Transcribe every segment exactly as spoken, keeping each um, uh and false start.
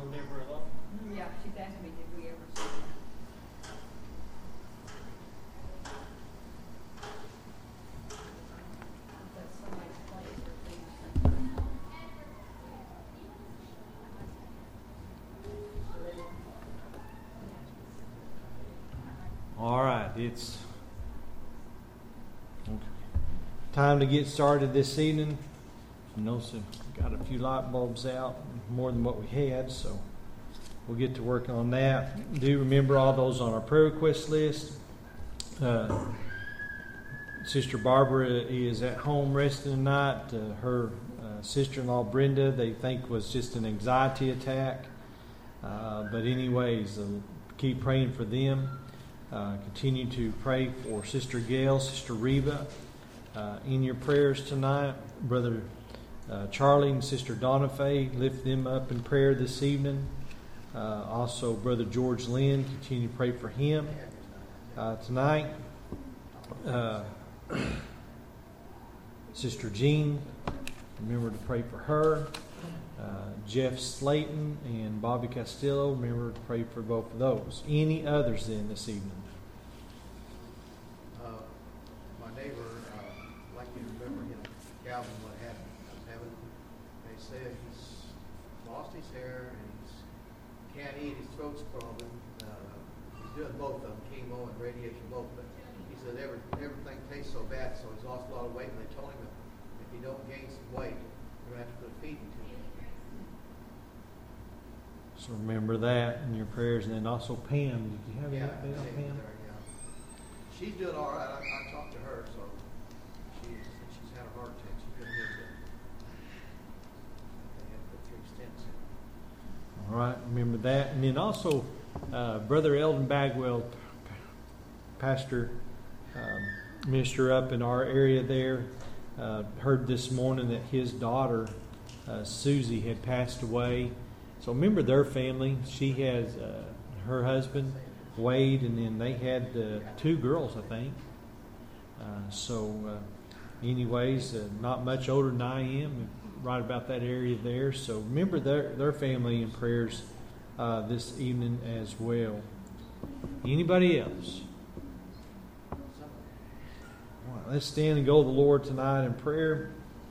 know Deborah a lot? Yeah, she's asked me, did we ever see her? That's somebody's place or things. All right, it's time to get started this evening. You know, so got a few light bulbs out, more than what we had, so we'll get to work on that. Do remember all those on our prayer request list. Uh, Sister Barbara is at home resting tonight. Uh, her uh, sister-in-law Brenda, they think was just an anxiety attack. Uh, but anyways, uh, keep praying for them. Uh, continue to pray for Sister Gail, Sister Reba, uh, in your prayers tonight. Brother uh, Charlie and Sister Donna Faye, lift them up in prayer this evening. Uh, also, Brother George Lynn, continue to pray for him uh, tonight. Uh, Sister Jean, remember to pray for her. Uh, Jeff Slayton and Bobby Castillo, remember to pray for both of those. Any others then this evening? Uh, my neighbor, uh, like you remember him, Calvin, what happened? I was having, they said he's lost his hair and he's can't eat, his throat's problem. Uh, he's doing both of them, chemo and radiation both. But he said every, everything tastes so bad, so he's lost a lot of weight. And they told him if, if he don't gain some weight, you're going to have to put a feeding tube in. So remember that in your prayers. And then also Pam. Did you have Yeah, any update on Pam? there, yeah. She's doing all right. I, I talked to her, so she, she's had a heart attack. She's doing real good. They had to put three stents in. All right, remember that. And then also, uh, Brother Eldon Bagwell, p- pastor, um, minister up in our area there, uh, heard this morning that his daughter, uh, Susie, had passed away. So remember their family. She has uh, her husband, Wade, and then they had uh, two girls, I think. Uh, so uh, anyways, uh, not much older than I am, right about that area there. So remember their, their family in prayers uh, this evening as well. Anybody else? All right, let's stand and go to the Lord tonight in prayer.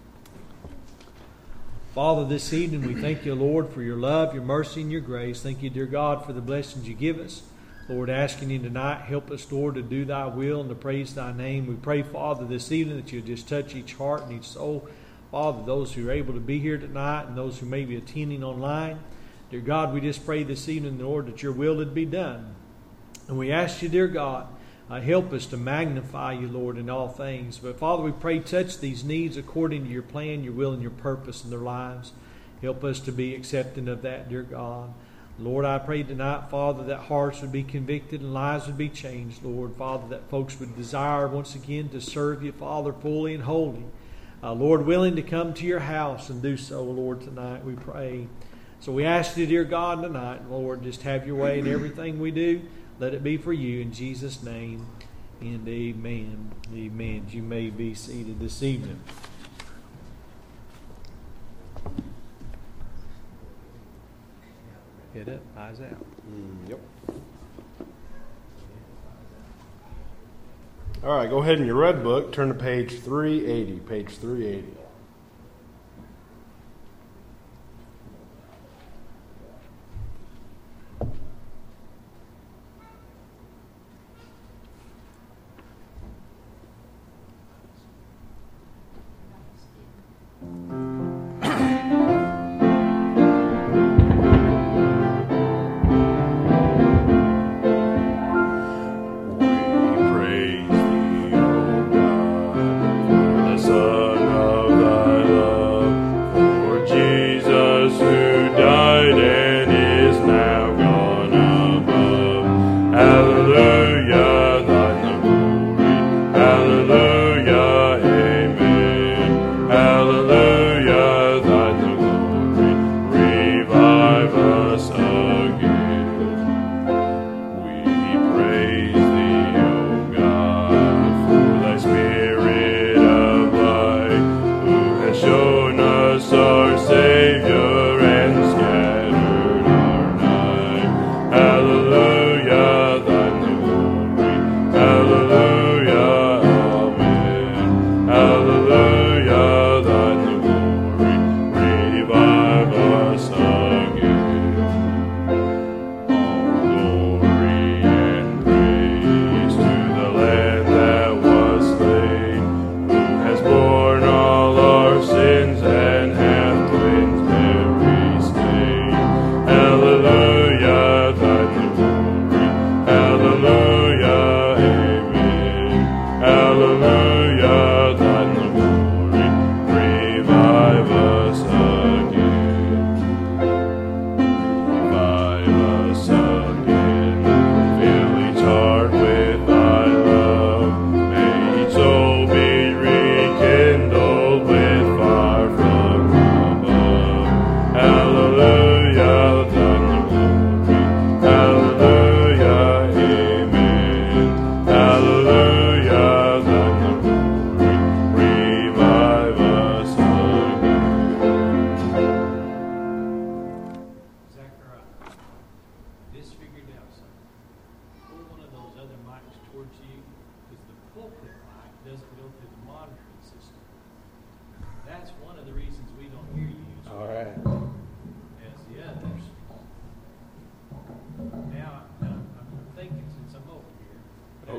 Father, this evening we thank you, Lord, for your love, your mercy, and your grace. Thank you, dear God, for the blessings you give us. Lord, asking you tonight, help us, Lord, to do thy will and to praise thy name. We pray, Father, this evening that you'll just touch each heart and each soul. Father, those who are able to be here tonight and those who may be attending online. Dear God, we just pray this evening, Lord, that your will would be done. And we ask you, dear God, uh, help us to magnify you, Lord, in all things. But Father, we pray, touch these needs according to your plan, your will, and your purpose in their lives. Help us to be accepting of that, dear God. Lord, I pray tonight, Father, that hearts would be convicted and lives would be changed, Lord. Father, that folks would desire once again to serve you, Father, fully and wholly. Uh, Lord, willing to come to your house and do so, Lord, tonight, we pray. So we ask you, dear God, tonight, Lord, just have your way in everything we do. Let it be for you in Jesus' name, and amen. Amen. You may be seated this evening. Head up, eyes out. Mm, yep. All right, go ahead in your red book, turn to page three eighty. Page three eighty. Son of the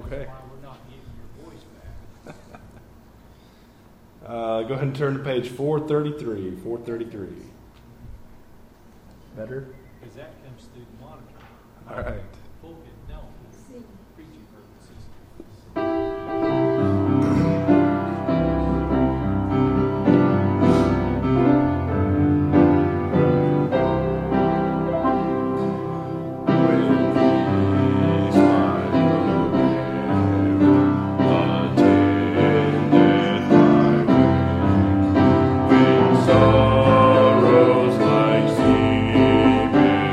Okay. Why we're not getting your voice back. Uh, go ahead and turn to page four thirty-three. four thirty-three. Better? Because that comes through the monitor. All right. Pulpit, no, See. preaching purposes. Sorrows like sea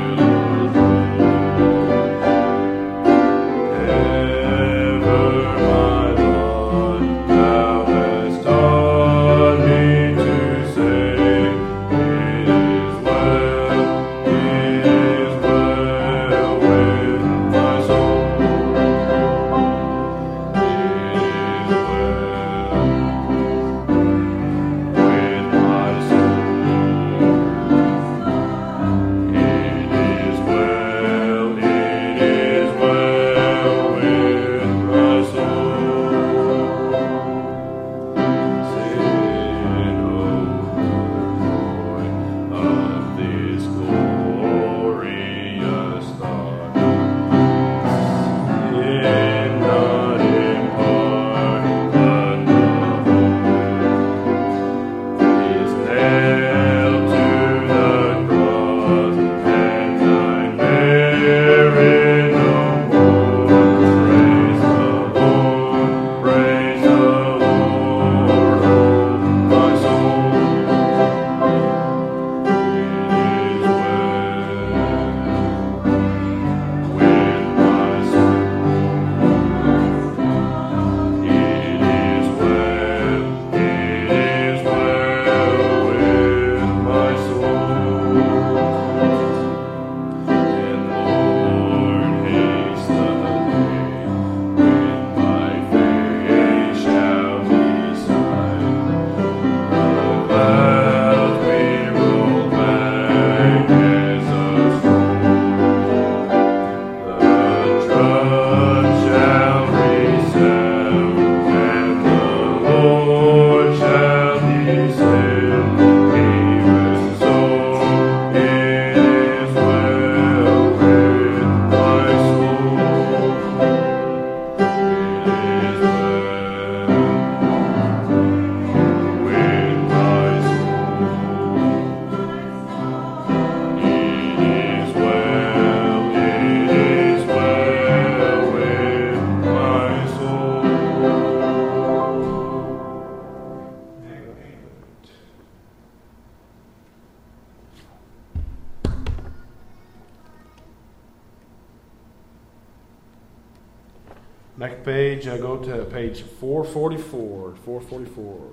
Next page, I go to page four forty-four. four forty-four.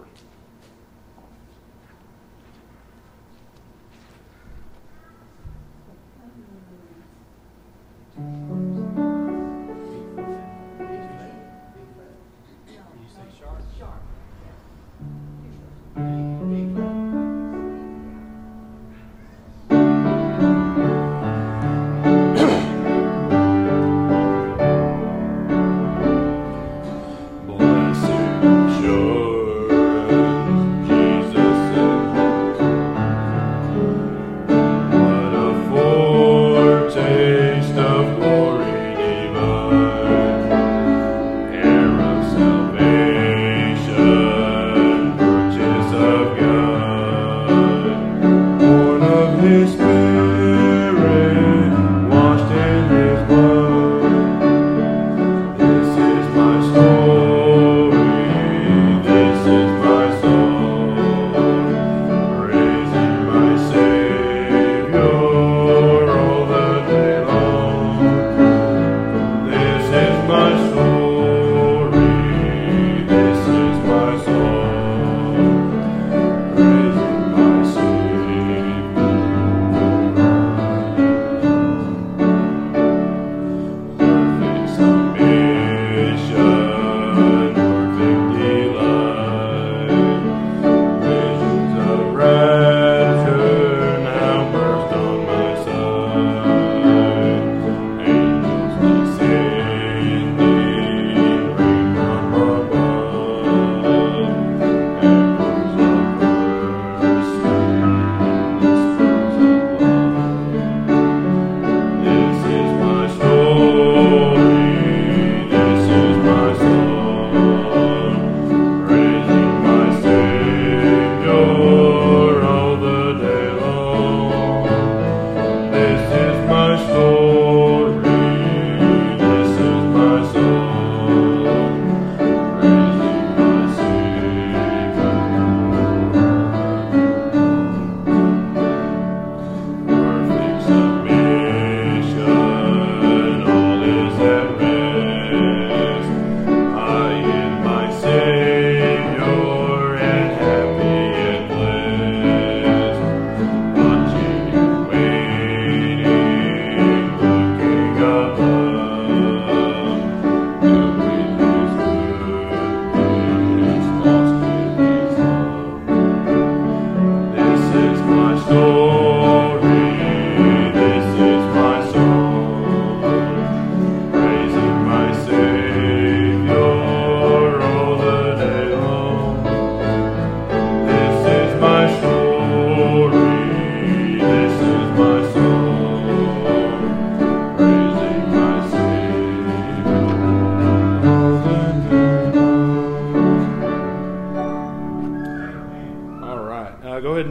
Did you say sharp? Sharp. Blessed assurance.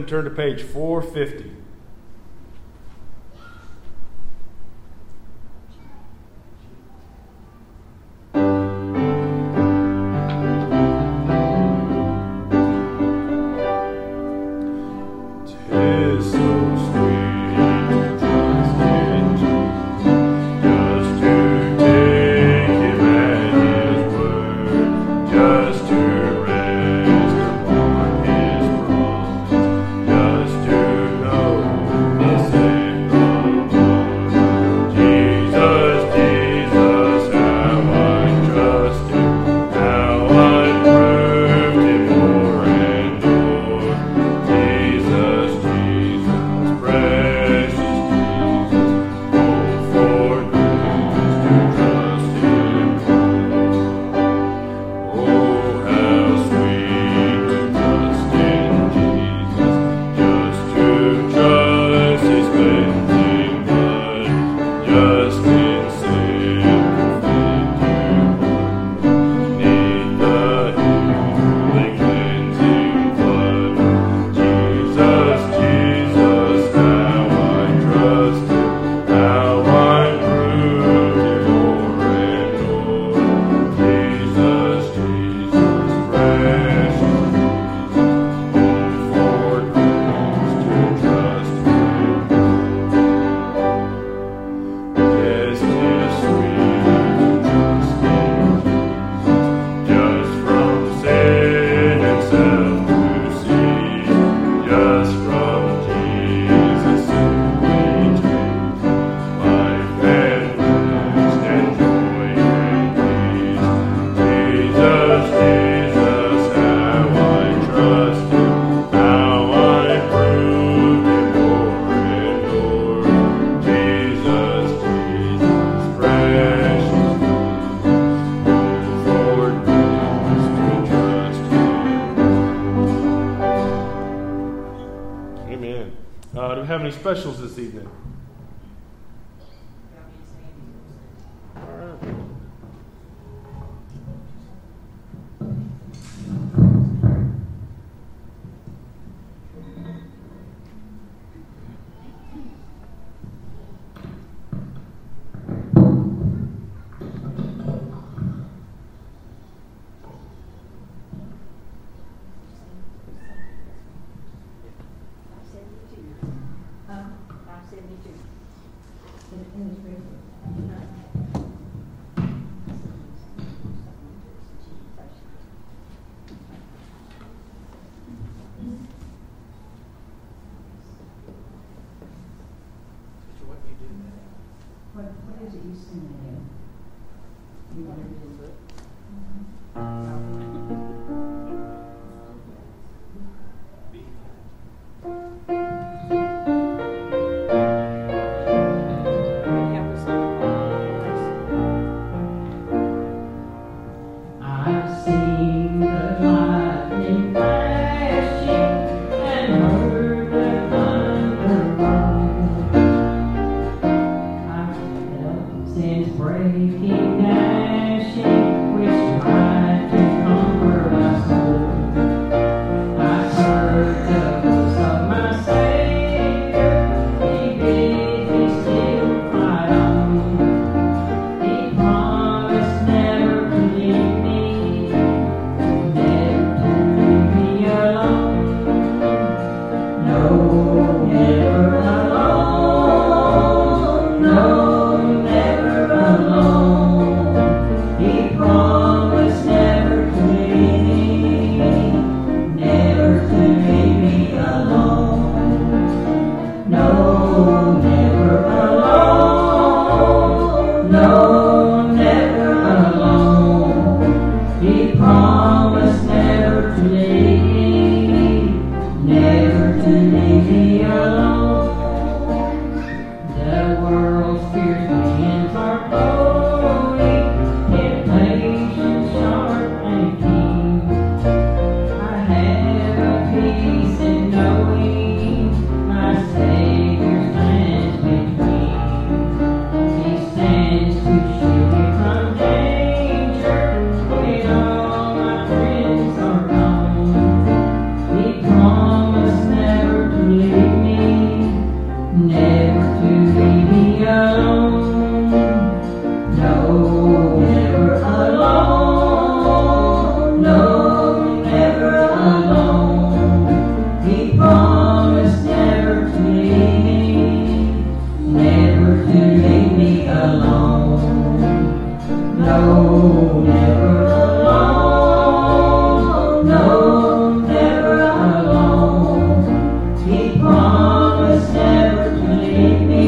turn to page four fifty. Tis so sweet to trust in Jesus, just to take Him at His word, just to rest upon His promise, just to know the same Lord. Jesus, Jesus, how I trust Him, how I proved Him more and more. Jesus, Jesus, precious Jesus, oh, for grace to trust Him more. Oh, how sweet to trust in Jesus, just to trust His cleansing blood, just in simple faith to run beneath the healing cleansing flood. Jesus, Jesus, how I trust Him, how I proved Him more and more. Jesus, Jesus, precious Jesus, oh, for grace to trust Him. Yes, 'tis sweet to trust in Jesus, just from sin and self to cease, just from Jesus soon we take life and rest and joy and peace. Jesus, Jesus, how I trust Him, how I proved Him more and more. Jesus, Jesus, precious Jesus, oh, for grace to trust Him. Amen. Uh, do we have any specials this evening? All right. Huh? Five seventy-two. So what do you do now? What, what is it you send me in? You want to do it? I've seen the lightning flashing and heard the thunder roll. I've felt since breaking, dashing, which alone. No, never alone. No, never alone. He promised never to leave me,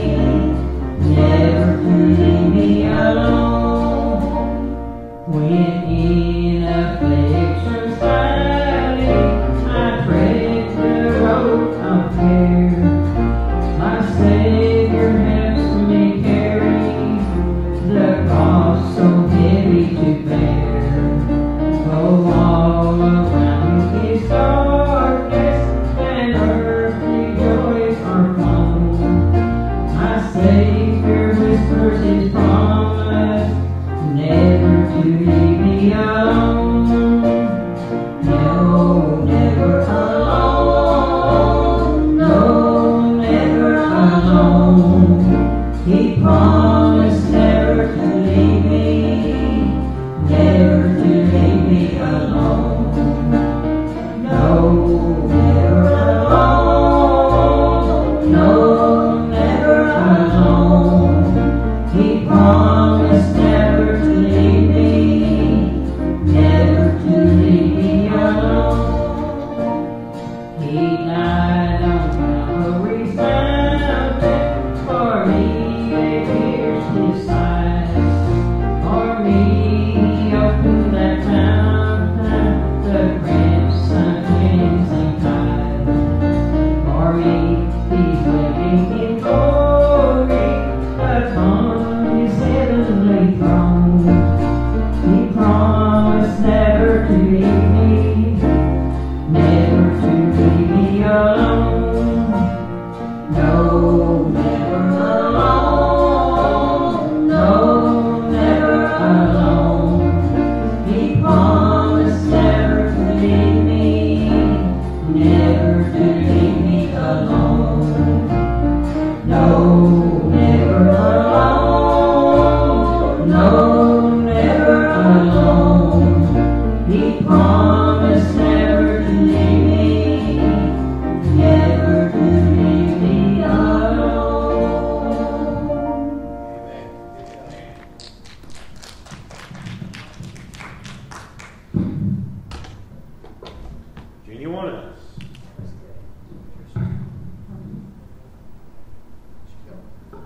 never to leave me alone. When in affliction's valley I tread the road of fear, my Savior helps me carry the cross so heavy to bear. Oh, all around is darkness and earthly joys are gone. My Savior whispers His promise never to leave me alone. No, never alone. No, never alone. He promised never to leave me, never to leave me alone. No, never alone. No, never alone. He promised never to leave me, never to leave me alone. He died on Calvary's mountain for me, they pierced His side. For me, He opened that fountain, the crimson cleansing tide. For me, He's waiting in glory upon His heavenly throne. He promised never to leave me, never to leave me alone. No, never alone. No, never alone. He promised never to leave me, never to leave me alone. No, never alone. No, never alone. He promised never to leave me, never to leave me alone. Anyone else? Amen.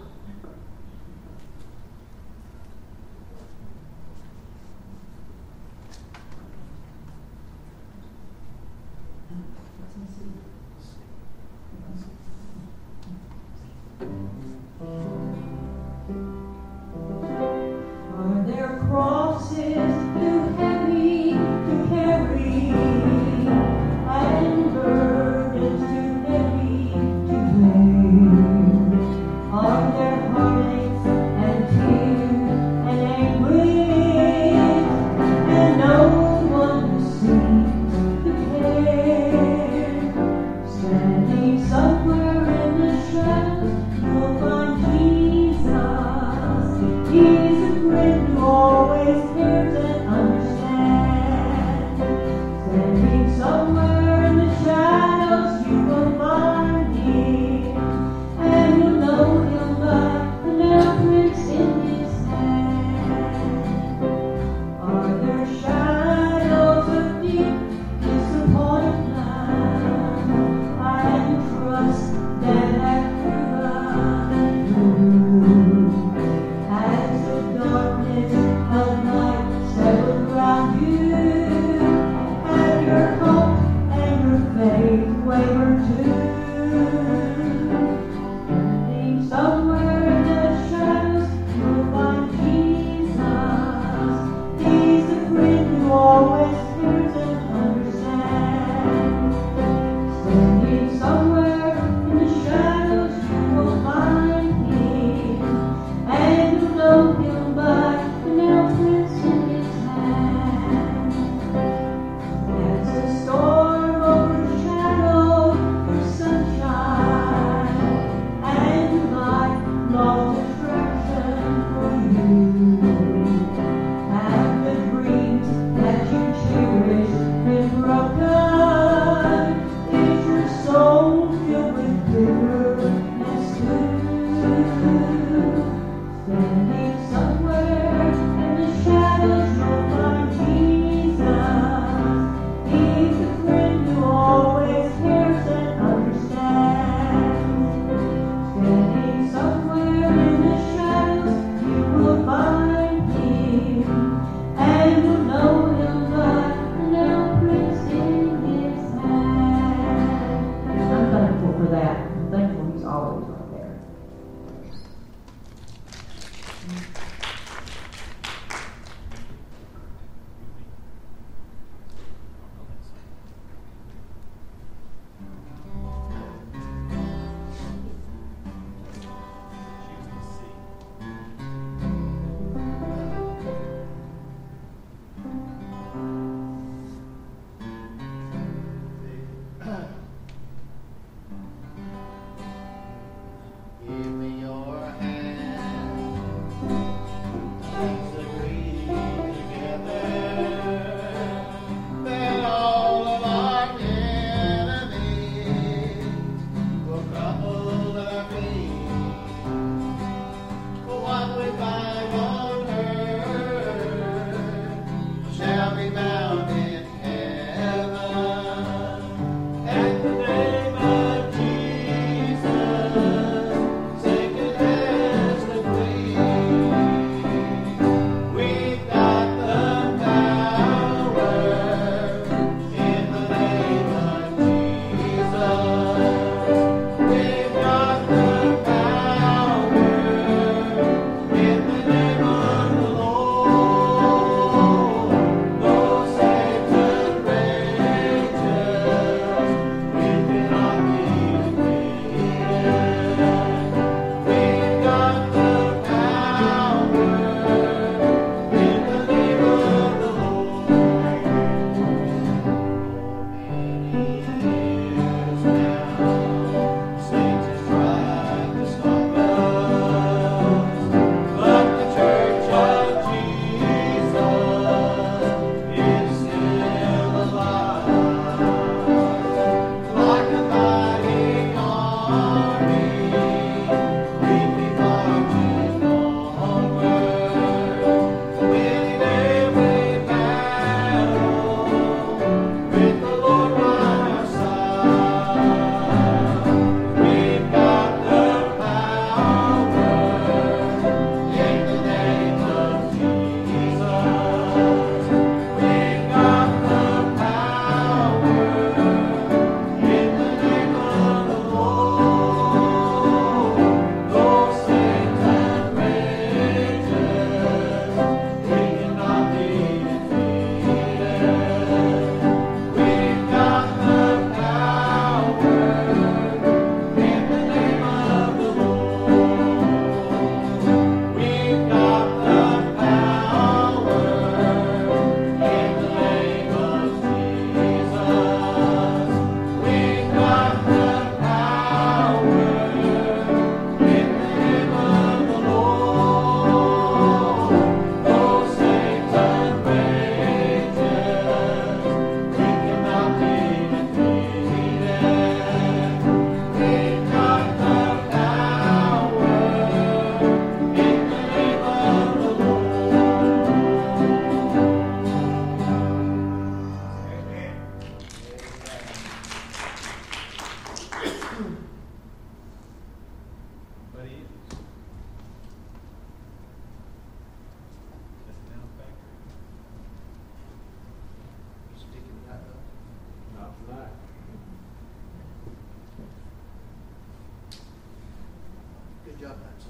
up. That's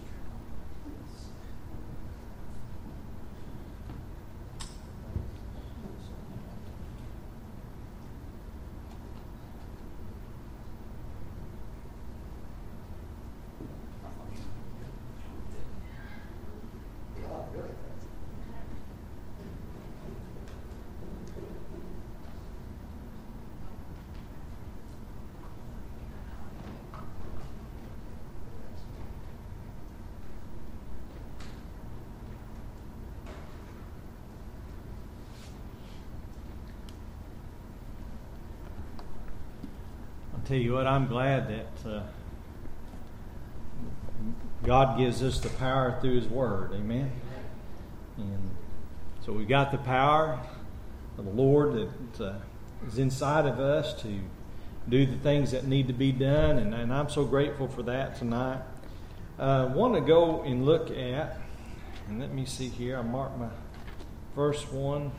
Tell you what, I'm glad that uh, God gives us the power through His Word. Amen. And so we got the power of the Lord that uh, is inside of us to do the things that need to be done, and, and I'm so grateful for that tonight. I uh, want to go and look at, and let me see here. I marked my first one.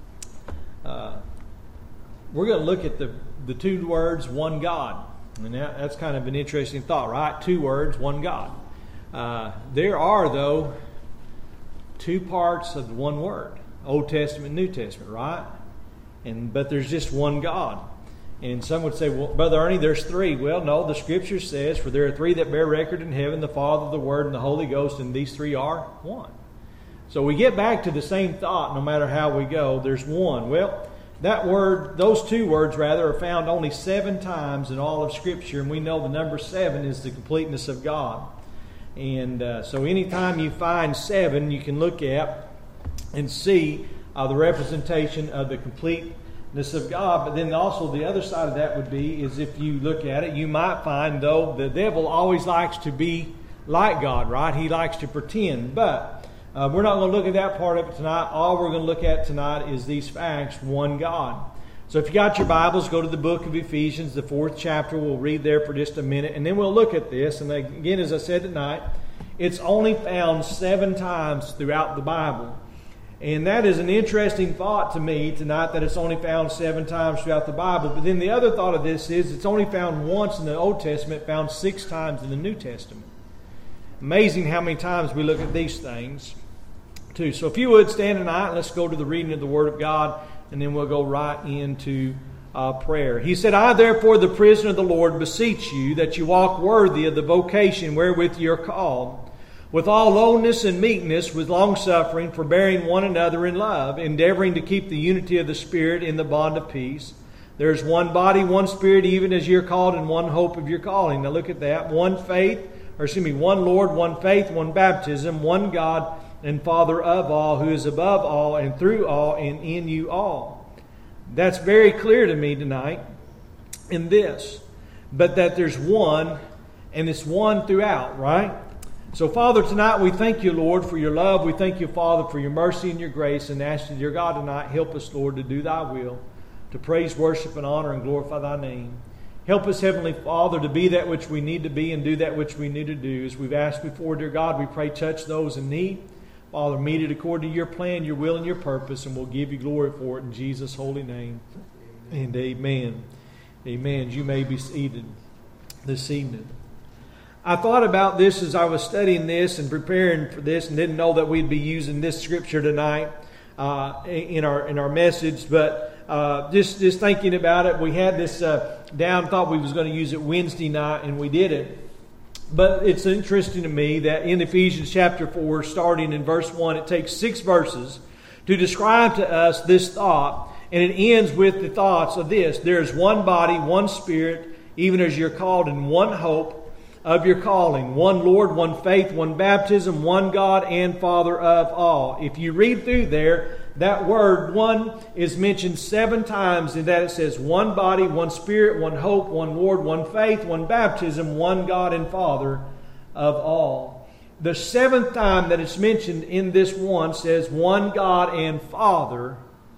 Uh, we're going to look at the the two words, one God. And that, that's kind of an interesting thought, right? Two words, one God. Uh, there are, though, two parts of the one word, Old Testament, New Testament, right? And but there's just one God. And some would say, well, Brother Ernie, there's three. Well, no, the Scripture says, for there are three that bear record in heaven, the Father, the Word, and the Holy Ghost, and these three are one. So we get back to the same thought no matter how we go. There's one. Well, that word, those two words rather, are found only seven times in all of Scripture, and we know the number seven is the completeness of God. And uh, so anytime you find seven, you can look at and see uh, the representation of the completeness of God. But then also the other side of that would be is if you look at it, you might find, though, the devil always likes to be like God, right? He likes to pretend. But Uh, we're not going to look at that part of it tonight. All we're going to look at tonight is these facts, one God. So if you got your Bibles, go to the book of Ephesians, the fourth chapter. We'll read there for just a minute, and then we'll look at this. And again, as I said tonight, it's only found seven times throughout the Bible. And that is an interesting thought to me tonight, that it's only found seven times throughout the Bible. But then the other thought of this is it's only found once in the Old Testament, found six times in the New Testament. Amazing how many times we look at these things, too. So if you would stand tonight, let's go to the reading of the Word of God, and then we'll go right into uh, prayer. He said, I therefore, the prisoner of the Lord, beseech you that you walk worthy of the vocation wherewith you are called, with all lowliness and meekness, with longsuffering, forbearing one another in love, endeavoring to keep the unity of the Spirit in the bond of peace. There is one body, one Spirit, even as you are called, and one hope of your calling. Now look at that. One faith, or excuse me, one Lord, one faith, one baptism, one God and Father of all, who is above all and through all and in you all. That's very clear to me tonight in this. But that there's one, and it's one throughout, right? So, Father, tonight we thank you, Lord, for your love. We thank you, Father, for your mercy and your grace, and ask you, dear God, tonight, help us, Lord, to do thy will, to praise, worship, and honor, and glorify thy name. Help us, Heavenly Father, to be that which we need to be and do that which we need to do. As we've asked before, dear God, we pray touch those in need. Father, meet it according to your plan, your will, and your purpose, and we'll give you glory for it in Jesus' holy name. And amen. Amen. You may be seated this evening. I thought about this as I was studying this and preparing for this, and didn't know that we'd be using this scripture tonight uh, in our in our message. But uh, just just thinking about it, we had this uh, down. Thought we was going to use it Wednesday night, and we did it. But it's interesting to me that in Ephesians chapter four, starting in verse one, it takes six verses to describe to us this thought. And it ends with the thoughts of this. There is one body, one Spirit, even as you're called, in one hope of your calling. One Lord, one faith, one baptism, one God and Father of all. If you read through there, that word one is mentioned seven times in that it says one body, one Spirit, one hope, one Lord, one faith, one baptism, one God and Father of all. The seventh time that it's mentioned in this one says one God and Father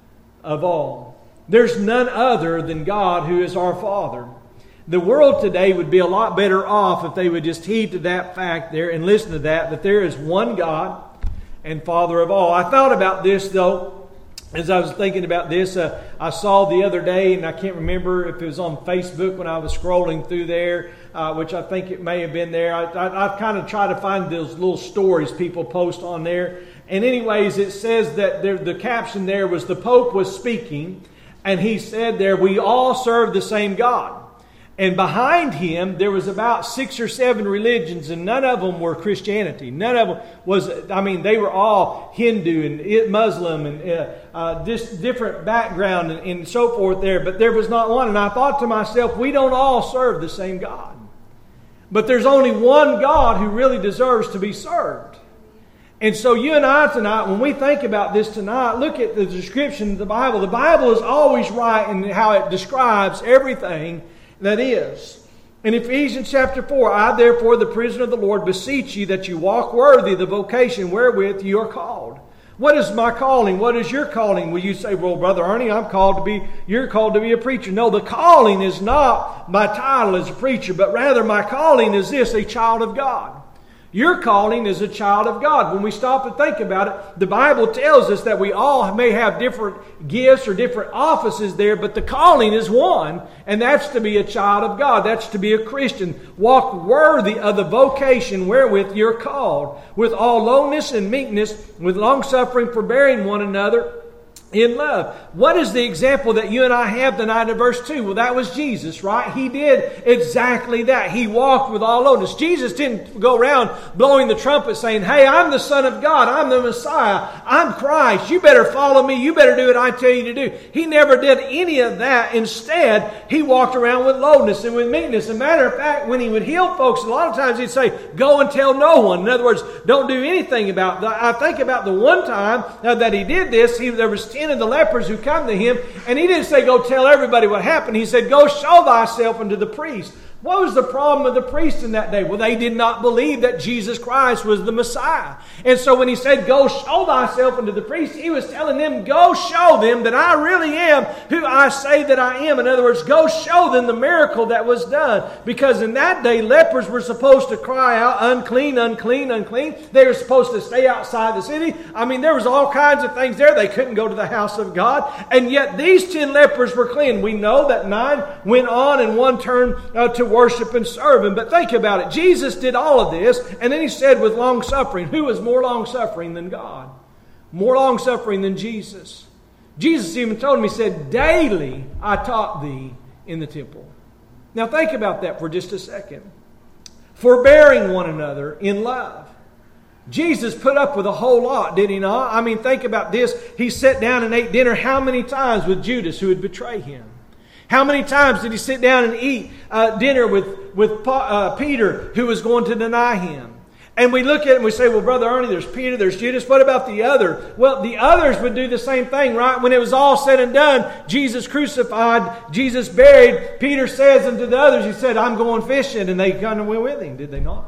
of all. There's none other than God who is our Father. The world today would be a lot better off if they would just heed to that fact there and listen to that, that there is one God and Father of all. I thought about this, though, as I was thinking about this, uh, I saw the other day, and I can't remember if it was on Facebook when I was scrolling through there, uh, which I think it may have been there. I, I, I've kind of tried to find those little stories people post on there. And anyways, it says that there, the caption there was the Pope was speaking, and he said there, we all serve the same God. And behind him, there was about six or seven religions, and none of them were Christianity. None of them was, I mean, they were all Hindu and Muslim and uh, uh, this different background and, and so forth there. But there was not one. And I thought to myself, we don't all serve the same God. But there's only one God who really deserves to be served. And so you and I tonight, when we think about this tonight, look at the description of the Bible. The Bible is always right in how it describes everything that is. In Ephesians chapter four, I therefore, the prisoner of the Lord, beseech you that you walk worthy of the vocation wherewith you are called. What is my calling? What is your calling? Will you say, well, Brother Ernie, I'm called to be, you're called to be a preacher. No, the calling is not my title as a preacher, but rather my calling is this, a child of God. Your calling is a child of God. When we stop and think about it, the Bible tells us that we all may have different gifts or different offices there, but the calling is one, and that's to be a child of God. That's to be a Christian. Walk worthy of the vocation wherewith you're called, with all lowliness and meekness, with long-suffering, forbearing one another in love. What is the example that you and I have tonight in verse two? Well, that was Jesus, right? He did exactly that. He walked with all lowliness. Jesus didn't go around blowing the trumpet saying, hey, I'm the Son of God. I'm the Messiah. I'm Christ. You better follow me. You better do what I tell you to do. He never did any of that. Instead, he walked around with lowliness and with meekness. As a matter of fact, when he would heal folks, a lot of times he'd say, go and tell no one. In other words, don't do anything about it. I think about the one time uh, that he did this, he, there was ten of the lepers who come to him, and he didn't say, go tell everybody what happened. He said, go show thyself unto the priest. What was the problem of the priests in that day? Well, they did not believe that Jesus Christ was the Messiah. And so when he said, go show thyself unto the priest, he was telling them, go show them that I really am who I say that I am. In other words, go show them the miracle that was done. Because in that day, lepers were supposed to cry out, unclean, unclean, unclean. They were supposed to stay outside the city. I mean, there was all kinds of things there. They couldn't go to the house of God. And yet these ten lepers were clean. We know that nine went on and one turned uh, to worship and serve him. But think about it. Jesus did all of this, and then he said with long suffering, who is more long suffering than God? More long suffering than Jesus. Jesus even told him, he said, daily I taught thee in the temple. Now think about that for just a second. Forbearing one another in love. Jesus put up with a whole lot, did he not? I mean, think about this. He sat down and ate dinner how many times with Judas who would betray him? How many times did he sit down and eat uh, dinner with, with uh, Peter, who was going to deny him? And we look at it and we say, well, Brother Ernie, there's Peter, there's Judas. What about the other? Well, the others would do the same thing, right? When it was all said and done, Jesus crucified, Jesus buried, Peter says unto the others, he said, I'm going fishing. And they kind of went with him, did they not?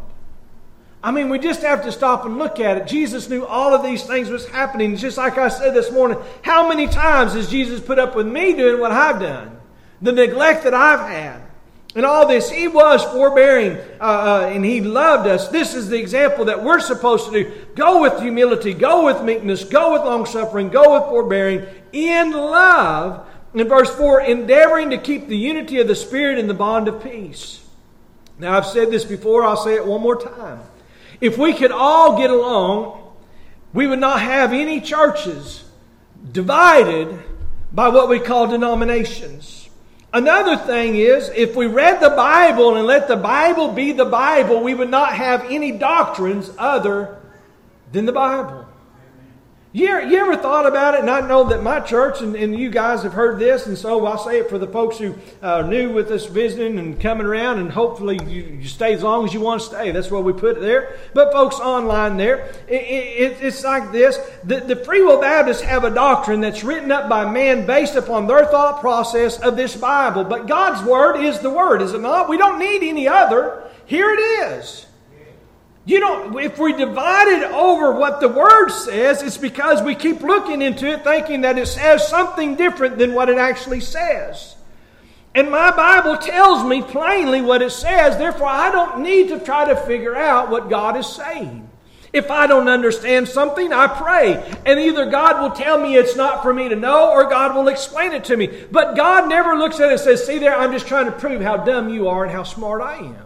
I mean, we just have to stop and look at it. Jesus knew all of these things was happening. Just like I said this morning, how many times has Jesus put up with me doing what I've done? The neglect that I've had. And all this, he was forbearing uh, uh, and he loved us. This is the example that we're supposed to do. Go with humility, go with meekness, go with long-suffering, go with forbearing, in love. In verse four, endeavoring to keep the unity of the Spirit in the bond of peace. Now, I've said this before, I'll say it one more time. If we could all get along, we would not have any churches divided by what we call denominations. Another thing is, if we read the Bible and let the Bible be the Bible, we would not have any doctrines other than the Bible. You ever, you ever thought about it? And I know that my church, and, and you guys have heard this, and so I'll say it for the folks who are new with us visiting and coming around, and hopefully you, you stay as long as you want to stay. That's why we put it there. But folks online there, it, it, it's like this. The, the Free Will Baptists have a doctrine that's written up by man based upon their thought process of this Bible. But God's Word is the Word, is it not? We don't need any other. Here it is. You know, if we divide it over what the Word says, it's because we keep looking into it thinking that it says something different than what it actually says. And my Bible tells me plainly what it says. Therefore, I don't need to try to figure out what God is saying. If I don't understand something, I pray. And either God will tell me it's not for me to know, or God will explain it to me. But God never looks at it and says, see there, I'm just trying to prove how dumb you are and how smart I am.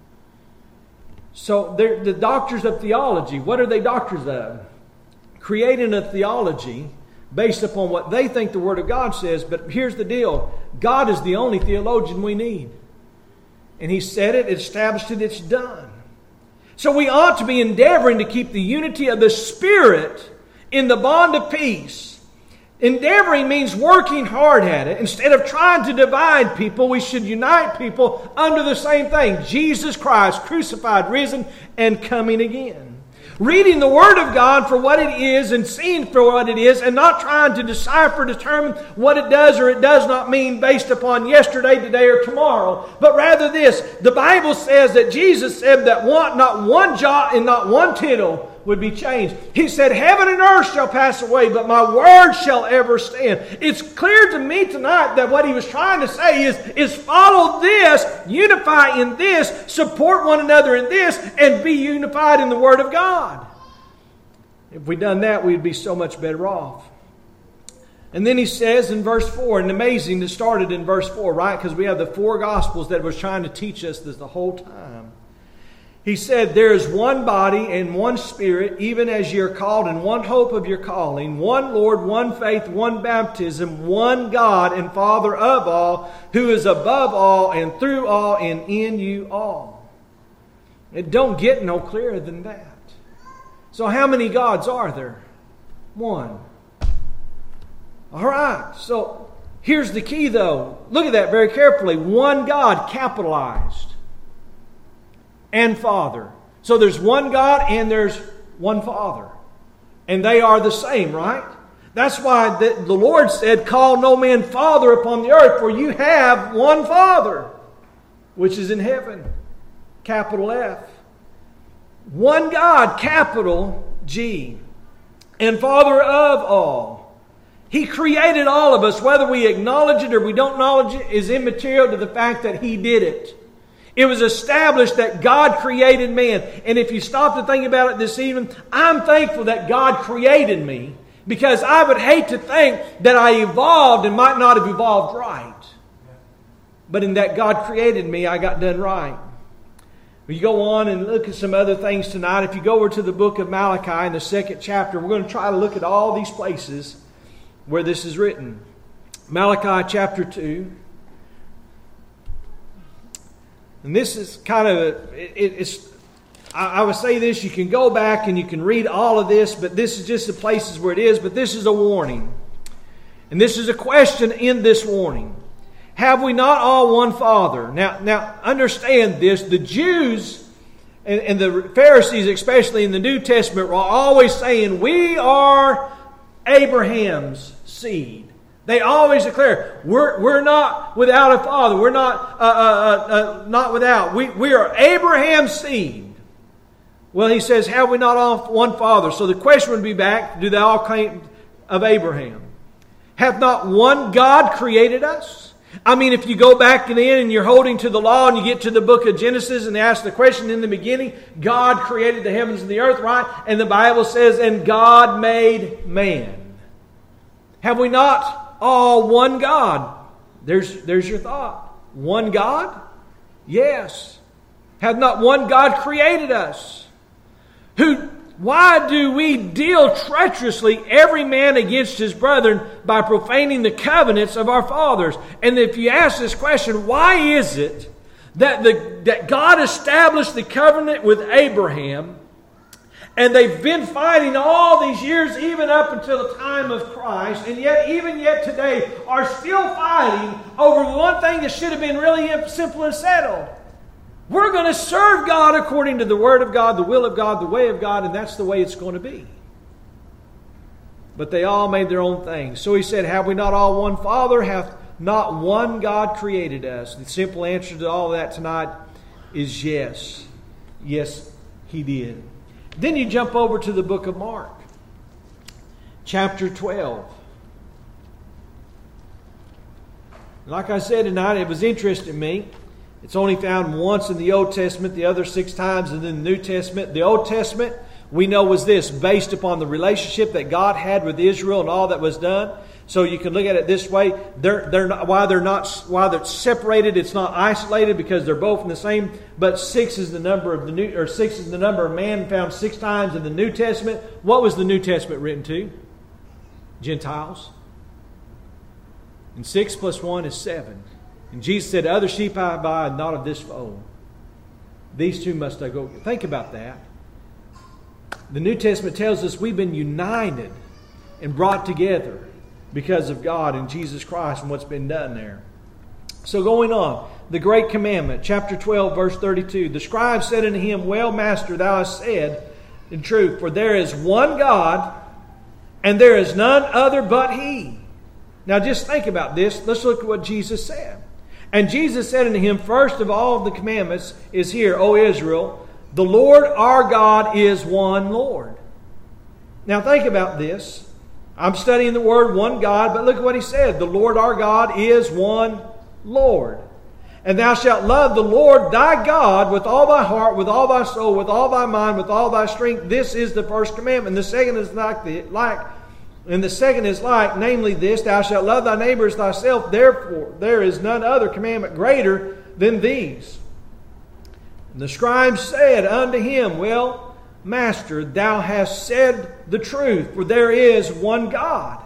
So the doctors of theology, what are they doctors of? Creating a theology based upon what they think the Word of God says. But here's the deal. God is the only theologian we need. And He said it, established it, it's done. So we ought to be endeavoring to keep the unity of the Spirit in the bond of peace. Endeavoring means working hard at it. Instead of trying to divide people, we should unite people under the same thing. Jesus Christ, crucified, risen, and coming again. Reading the Word of God for what it is and seeing for what it is, and not trying to decipher, determine what it does or it does not mean based upon yesterday, today, or tomorrow. But rather this, the Bible says that Jesus said that one, not one jot and not one tittle would be changed. He said, heaven and earth shall pass away, but my word shall ever stand. It's clear to me tonight that what He was trying to say is, is follow this, unify in this, support one another in this, and be unified in the Word of God. If we'd done that, we'd be so much better off. And then He says in verse four, and amazing to start it in verse four, right? Because we have the four Gospels that was trying to teach us this the whole time. He said, there is one body and one Spirit, even as ye are called, and one hope of your calling, one Lord, one faith, one baptism, one God and Father of all, who is above all and through all and in you all. It don't get no clearer than that. So how many gods are there? One. All right, so here's the key though. Look at that very carefully. One God, capitalized. And Father. So there's one God and there's one Father. And they are the same, right? That's why the, the Lord said, call no man Father upon the earth, for you have one Father, which is in heaven. Capital F. One God, capital G. And Father of all. He created all of us. Whether we acknowledge it or we don't acknowledge it is immaterial to the fact that He did it. It was established that God created man. And if you stop to think about it this evening, I'm thankful that God created me, because I would hate to think that I evolved and might not have evolved right. But in that God created me, I got done right. You go on and look at some other things tonight. If you go over to the book of Malachi in the second chapter, we're going to try to look at all these places where this is written. Malachi chapter two. And this is kind of, a, it, it's, I, I would say this, you can go back and you can read all of this, but this is just the places where it is, but this is a warning. And this is a question in this warning. Have we not all one Father? Now, now understand this, the Jews and, and the Pharisees, especially in the New Testament, were always saying, we are Abraham's seed. They always declare, we're, we're not without a father. We're not uh, uh, uh, not without. We, we are Abraham's seed. Well, he says, have we not all one Father? So the question would be back, do they all claim of Abraham? Hath not one God created us? I mean, if you go back and in and you're holding to the law and you get to the book of Genesis and they ask the question in the beginning, God created the heavens and the earth, right? And the Bible says, and God made man. Have we not all one God? There's, there's your thought. One God? Yes. Hath not one God created us? Who, why do we deal treacherously every man against his brethren by profaning the covenants of our fathers? And if you ask this question, why is it that, the, that God established the covenant with Abraham, and they've been fighting all these years, even up until the time of Christ, and yet, even yet today, are still fighting over one thing that should have been really simple and settled? We're going to serve God according to the Word of God, the will of God, the way of God, and that's the way it's going to be. But they all made their own thing. So he said, have we not all one Father? Hath not one God created us? The simple answer to all of that tonight is yes. Yes, He did. Then you jump over to the book of Mark, chapter twelve. Like I said tonight, it was interesting to me. It's only found once in the Old Testament, the other six times in the New Testament. The Old Testament we know was this, based upon the relationship that God had with Israel and all that was done. So you can look at it this way: they're they're not, why they're not why they're separated. It's not isolated because they're both in the same. But six is the number of the new, or six is the number of man found six times in the New Testament. What was the New Testament written to? Gentiles. And six plus one is seven. And Jesus said, "Other sheep I buy, not of this fold. These two must I go." Think about that. The New Testament tells us we've been united and brought together because of God and Jesus Christ and what's been done there. So going on, the great commandment, chapter twelve, verse thirty-two. The scribe said unto him, "Well, Master, thou hast said in truth, for there is one God, and there is none other but He." Now just think about this. Let's look at what Jesus said. And Jesus said unto him, "First of all of the commandments is here, O Israel, the Lord our God is one Lord." Now think about this. I'm studying the word one God, but look at what he said. The Lord our God is one Lord. And thou shalt love the Lord thy God with all thy heart, with all thy soul, with all thy mind, with all thy strength. This is the first commandment. The second is like, the, like and the second is like, namely this, thou shalt love thy neighbor as thyself. Therefore, there is none other commandment greater than these. And the scribe said unto him, "Well, Master, thou hast said the truth, for there is one God,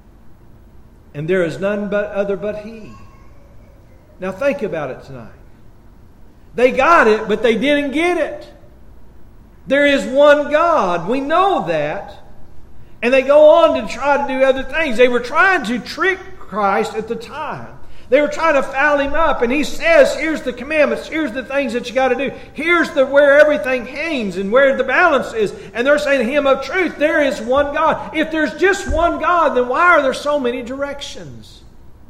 and there is none but other but He." Now think about it tonight. They got it, but they didn't get it. There is one God. We know that. And they go on to try to do other things. They were trying to trick Christ at the time. They were trying to foul Him up. And He says, here's the commandments. Here's the things that you got to do. Here's the where everything hangs and where the balance is. And they're saying to Him, of truth, there is one God. If there's just one God, then why are there so many directions?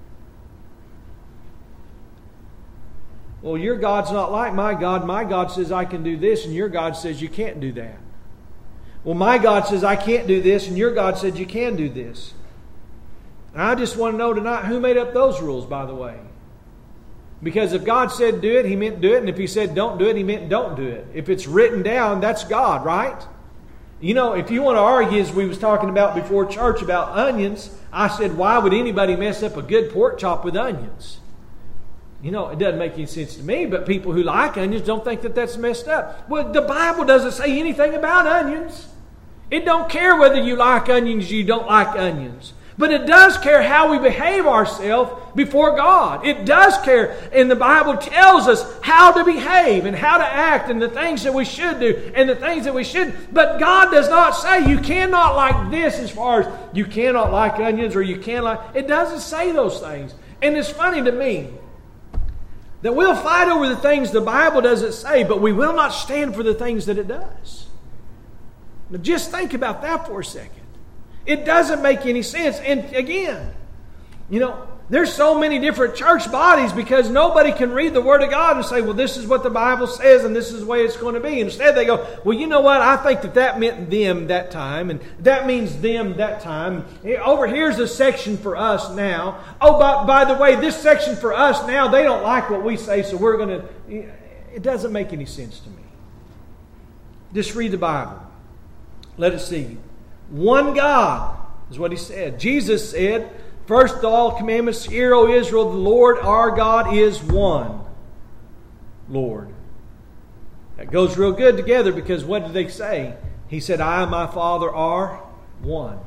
Well, your God's not like my God. My God says I can do this, and your God says you can't do that. Well, my God says I can't do this, and your God said you can do this. And I just want to know tonight, who made up those rules, by the way? Because if God said do it, He meant do it. And if He said don't do it, He meant don't do it. If it's written down, that's God, right? You know, if you want to argue, as we was talking about before church about onions, I said, why would anybody mess up a good pork chop with onions? You know, it doesn't make any sense to me, but people who like onions don't think that that's messed up. Well, the Bible doesn't say anything about onions. It don't care whether you like onions or you don't like onions. But it does care how we behave ourselves before God. It does care. And the Bible tells us how to behave and how to act and the things that we should do and the things that we shouldn't. But God does not say you cannot like this as far as you cannot like onions or you can like. It doesn't say those things. And it's funny to me that we'll fight over the things the Bible doesn't say, but we will not stand for the things that it does. Now just think about that for a second. It doesn't make any sense. And again, you know, there's so many different church bodies because nobody can read the Word of God and say, well, this is what the Bible says and this is the way it's going to be. Instead they go, well, you know what? I think that that meant them that time and that means them that time. Over here's a section for us now. Oh, by, by the way, this section for us now, they don't like what we say, so we're going to... It doesn't make any sense to me. Just read the Bible. Let it see. One God is what He said. Jesus said, first of all commandments, hear, O Israel, the Lord our God is one Lord. That goes real good together because what did they say? He said, I and my Father are one.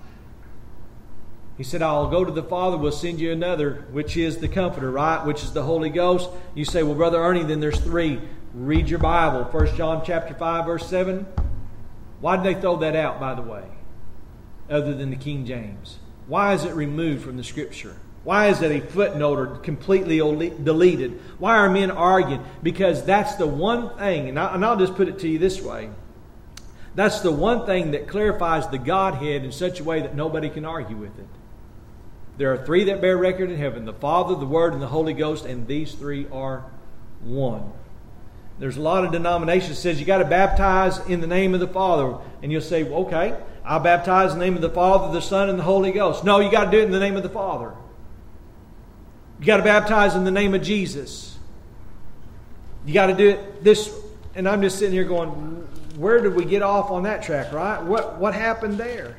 He said, I'll go to the Father, we'll send you another, which is the Comforter, right? Which is the Holy Ghost. You say, well, Brother Ernie, then there's three. Read your Bible. First John chapter five, verse seven. Why did they throw that out, by the way, other than the King James? Why is it removed from the Scripture? Why is it a footnote or completely deleted? Why are men arguing? Because that's the one thing, and I'll just put it to you this way. That's the one thing that clarifies the Godhead in such a way that nobody can argue with it. There are three that bear record in heaven, the Father, the Word, and the Holy Ghost, and these three are one. There's a lot of denominations that says you got to baptize in the name of the Father. And you'll say, well, okay, I'll baptize in the name of the Father, the Son, and the Holy Ghost. No, you got to do it in the name of the Father. You got to baptize in the name of Jesus. You got to do it this. And I'm just sitting here going, where did we get off on that track, right? What, what happened there?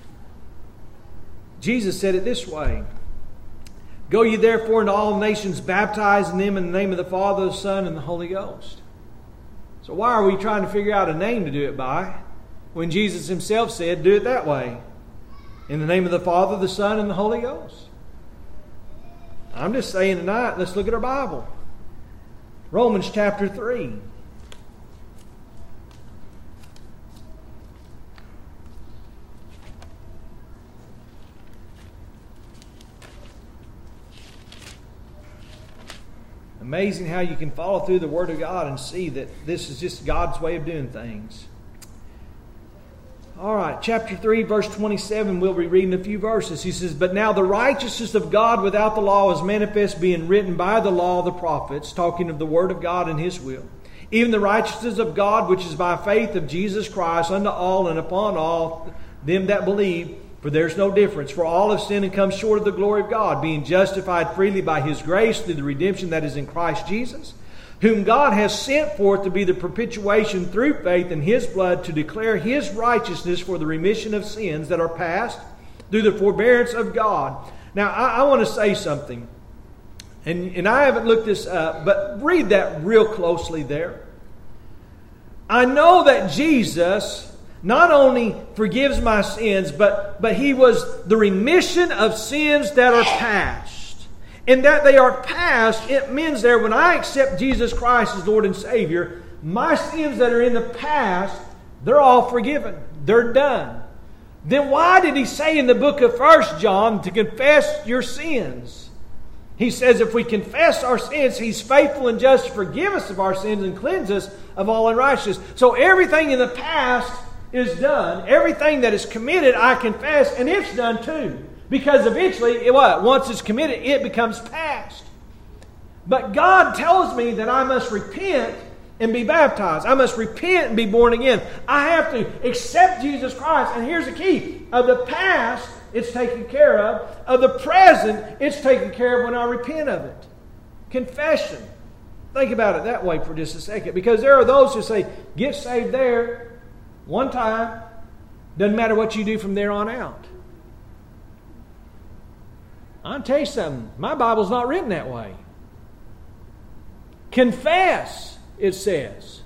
Jesus said it this way. Go ye therefore into all nations, baptizing them in the name of the Father, the Son, and the Holy Ghost. So why are we trying to figure out a name to do it by when Jesus himself said, do it that way? In the name of the Father, the Son, and the Holy Ghost. I'm just saying tonight, let's look at our Bible. Romans chapter three. Amazing how you can follow through the Word of God and see that this is just God's way of doing things. All right, chapter three, verse twenty-seven, we'll be reading a few verses. He says, but now the righteousness of God without the law is manifest, being written by the law of the prophets, talking of the Word of God and His will. Even the righteousness of God, which is by faith of Jesus Christ, unto all and upon all them that believe. For there's no difference. For all have sinned and come short of the glory of God, being justified freely by His grace through the redemption that is in Christ Jesus, whom God has sent forth to be the propitiation through faith in His blood, to declare His righteousness for the remission of sins that are past through the forbearance of God. Now, I, I want to say something. And, and I haven't looked this up, but read that real closely there. I know that Jesus not only forgives my sins, but, but He was the remission of sins that are past. And that they are past, it means there when I accept Jesus Christ as Lord and Savior, my sins that are in the past, they're all forgiven. They're done. Then why did He say in the book of First John to confess your sins? He says if we confess our sins, He's faithful and just to forgive us of our sins and cleanse us of all unrighteousness. So everything in the past is done. Everything that is committed, I confess, and it's done too. Because eventually, it, what? Once it's committed, it becomes past. But God tells me that I must repent and be baptized. I must repent and be born again. I have to accept Jesus Christ. And here's the key. Of the past, it's taken care of. Of the present, it's taken care of when I repent of it. Confession. Think about it that way for just a second. Because there are those who say, get saved there one time. Doesn't matter what you do from there on out. I'll tell you something. My Bible's not written that way. Confess, it says.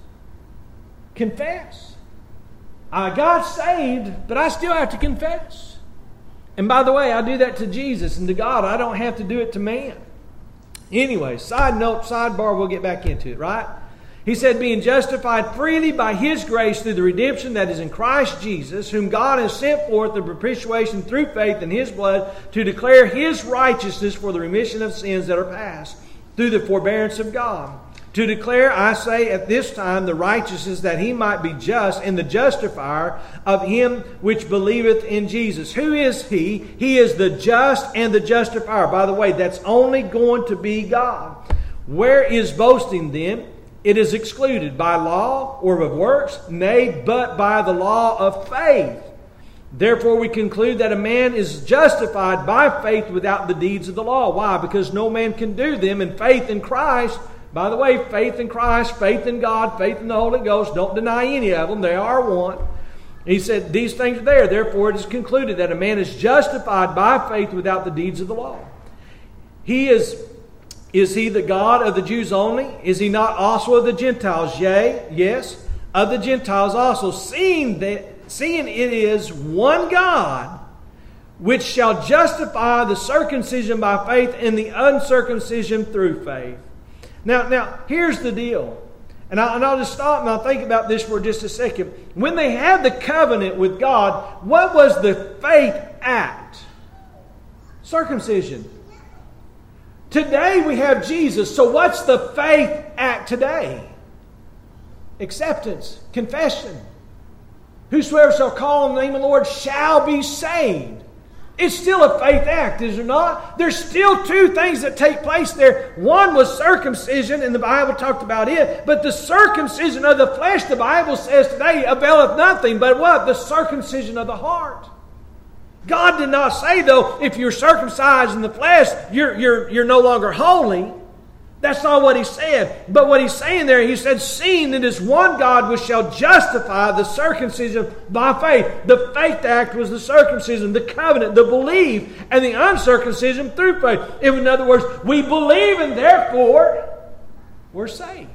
Confess. I got saved, but I still have to confess. And by the way, I do that to Jesus and to God. I don't have to do it to man. Anyway, side note, sidebar, we'll get back into it, right? He said, being justified freely by His grace through the redemption that is in Christ Jesus, whom God has sent forth the propitiation through faith in His blood, to declare His righteousness for the remission of sins that are past, through the forbearance of God. To declare, I say, at this time, the righteousness that He might be just and the justifier of him which believeth in Jesus. Who is He? He is the just and the justifier. By the way, that's only going to be God. Where is boasting then? It is excluded by law or of works, nay, but by the law of faith. Therefore we conclude that a man is justified by faith without the deeds of the law. Why? Because no man can do them. And faith in Christ, by the way, faith in Christ, faith in God, faith in the Holy Ghost, don't deny any of them. They are one. He said these things are there. Therefore it is concluded that a man is justified by faith without the deeds of the law. He is... Is He the God of the Jews only? Is He not also of the Gentiles? Yea, yes, of the Gentiles also. Seeing that, seeing it is one God, which shall justify the circumcision by faith and the uncircumcision through faith. Now, now here's the deal. And, I, and I'll just stop and I'll think about this for just a second. When they had the covenant with God, what was the faith act? Circumcision. Today we have Jesus. So what's the faith act today? Acceptance. Confession. Whosoever shall call on the name of the Lord shall be saved. It's still a faith act, is it not? There's still two things that take place there. One was circumcision, and the Bible talked about it. But the circumcision of the flesh, the Bible says today, availeth nothing. But what? The circumcision of the heart. God did not say, though, if you're circumcised in the flesh, you're, you're, you're no longer holy. That's not what he said. But what he's saying there, he said, seeing that is one God which shall justify the circumcision by faith. The faith act was the circumcision, the covenant, the belief, and the uncircumcision through faith. In other words, we believe and therefore we're saved.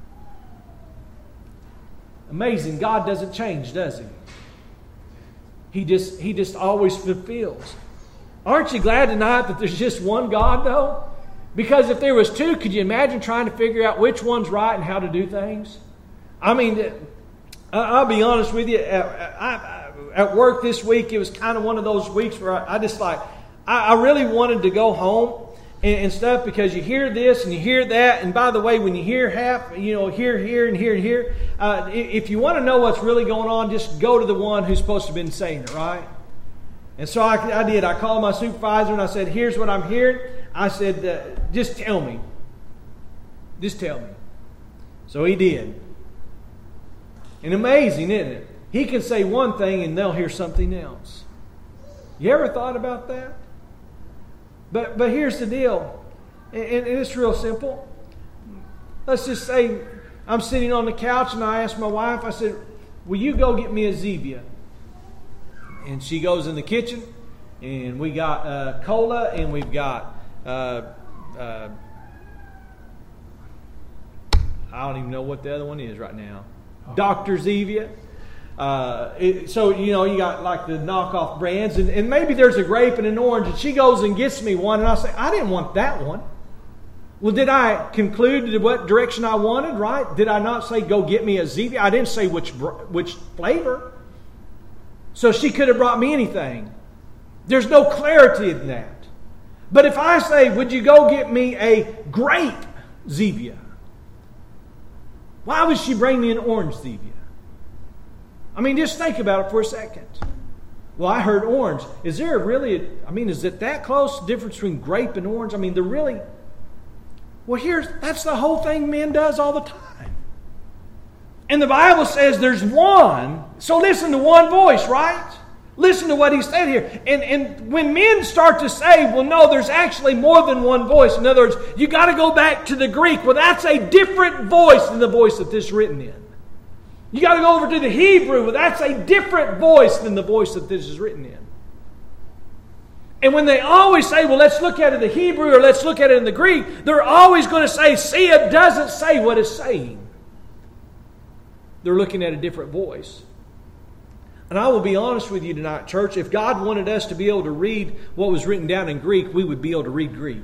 Amazing. God doesn't change, does He? He just, he just always fulfills. Aren't you glad tonight that there's just one God, though? Because if there was two, could you imagine trying to figure out which one's right and how to do things? I mean, I'll be honest with you. At work this week, it was kind of one of those weeks where I just like, I really wanted to go home and stuff, because you hear this and you hear that. And by the way, when you hear half, you know, here, here, and here, and here, uh, if you want to know what's really going on, just go to the one who's supposed to have been saying it, right? And so I, I did. I called my supervisor and I said, here's what I'm hearing. I said, uh, just tell me. Just tell me. So he did. And amazing, isn't it? He can say one thing and they'll hear something else. You ever thought about that? But but here's the deal. And, and it's real simple. Let's just say I'm sitting on the couch and I asked my wife, I said, will you go get me a Zevia? And she goes in the kitchen and we got uh, cola and we've got uh, uh, I don't even know what the other one is right now. Doctor Zevia. Uh, it, so, you know, you got like the knockoff brands, and, and maybe there's a grape and an orange, and she goes and gets me one, and I say, I didn't want that one. Well, did I conclude what direction I wanted, right? Did I not say, go get me a Zevia? I didn't say which which flavor. So she could have brought me anything. There's no clarity in that. But if I say, would you go get me a grape Zevia? Why would she bring me an orange Zevia? I mean, just think about it for a second. Well, I heard orange. Is there really, a, I mean, is it that close, the difference between grape and orange? I mean, they're really, well, here's, that's the whole thing men does all the time. And the Bible says there's one, so listen to one voice, right? Listen to what he said here. And, and when men start to say, well, no, there's actually more than one voice. In other words, you got to go back to the Greek. Well, that's a different voice than the voice that this is written in. You got to go over to the Hebrew. Well, that's a different voice than the voice that this is written in. And when they always say, well, let's look at it in the Hebrew or let's look at it in the Greek, they're always going to say, see, it doesn't say what it's saying. They're looking at a different voice. And I will be honest with you tonight, church, if God wanted us to be able to read what was written down in Greek, we would be able to read Greek.